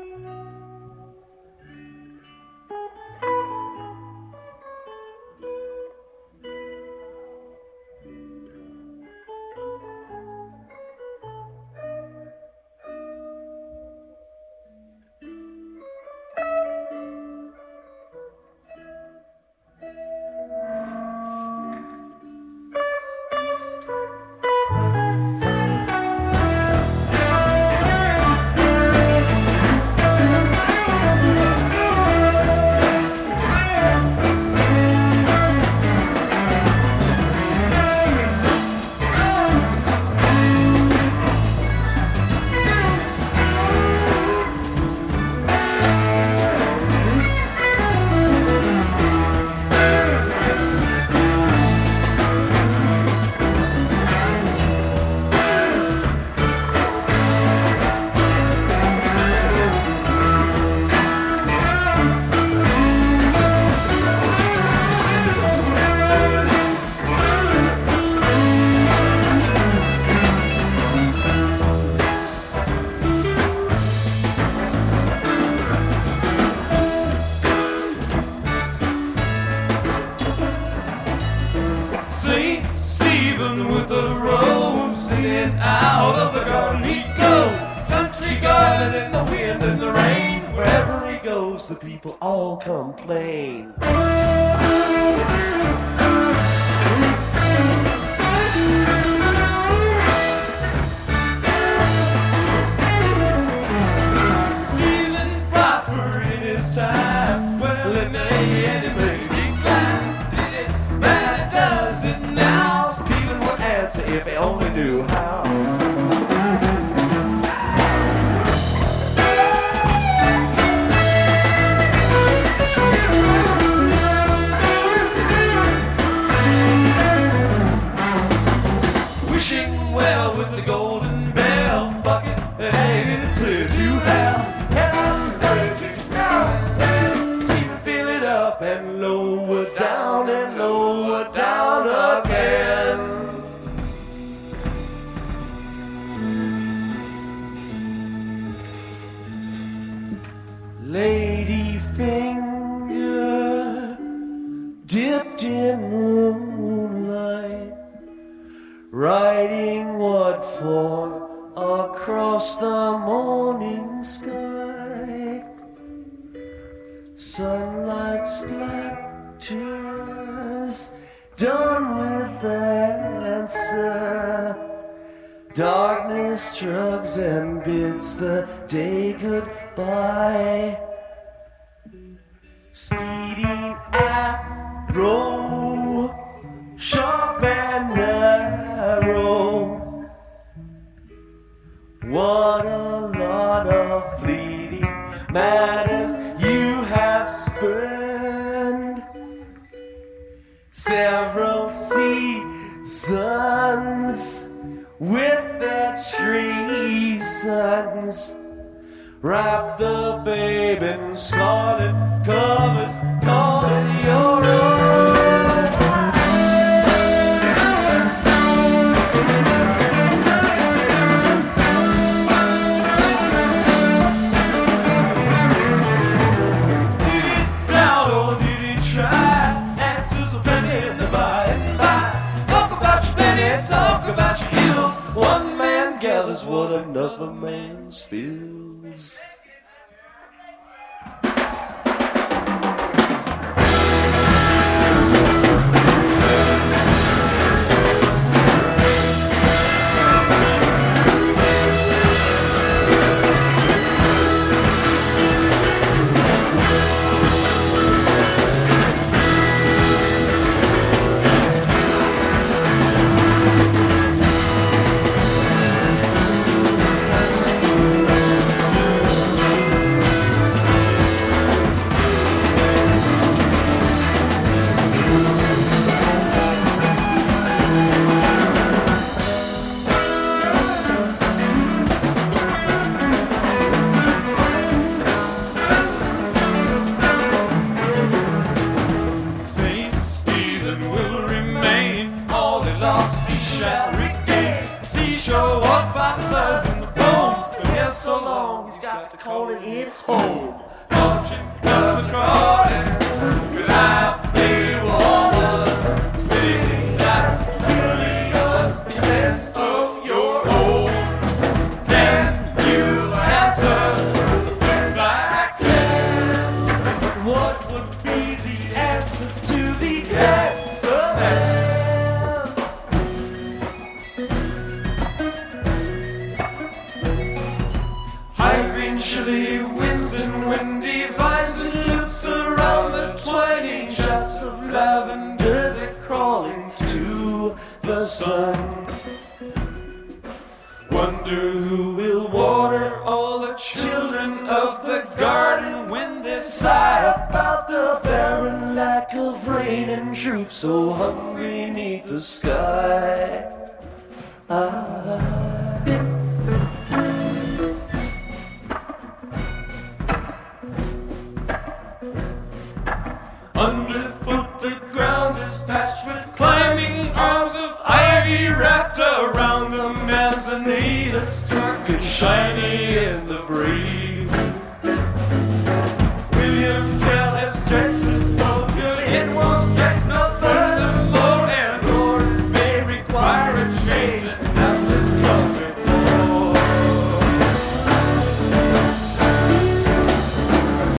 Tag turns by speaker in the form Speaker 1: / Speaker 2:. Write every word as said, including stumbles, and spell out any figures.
Speaker 1: The people all complain. Stephen prospered in his time. Well, it may and it may decline. Did it, man, it does it now. Stephen would answer if he only knew how. Well, with the golden bell bucket hanging clear to hell, and I'm ready to snow and Stephen fill it up and lower down and lower down again. Lady finger dipped in moonlight, writing what for across the morning sky. Sunlight splatters, done with the answer. Darkness drugs and bids the day goodbye. Speeding arrow, sharp and narrow. What a lot of fleeting matters you have spurned. Several seasons with their treasons. Wrap the babe in scarlet covers, call it your own. Did he doubt or did he try? Answers are plenty in the by and by. Talk about your plenty, talk about your ills. One man gathers what another man spills. got to calling it home. Fortune comes crawling without me woman, spitting that really yours, sense of your own. Then you answer, yes I can. But what would be the answer to the answer man? High green chilly winds and windy vines and loops around the twining shots of lavender, they're crawling to the sun. Wonder who will water all the children of the garden when they sigh about the barren lack of rain and droop so hungry neath the sky. Ah. Underfoot the ground is patched with climbing arms of ivy wrapped around the manzanita, dark and shiny in the breeze.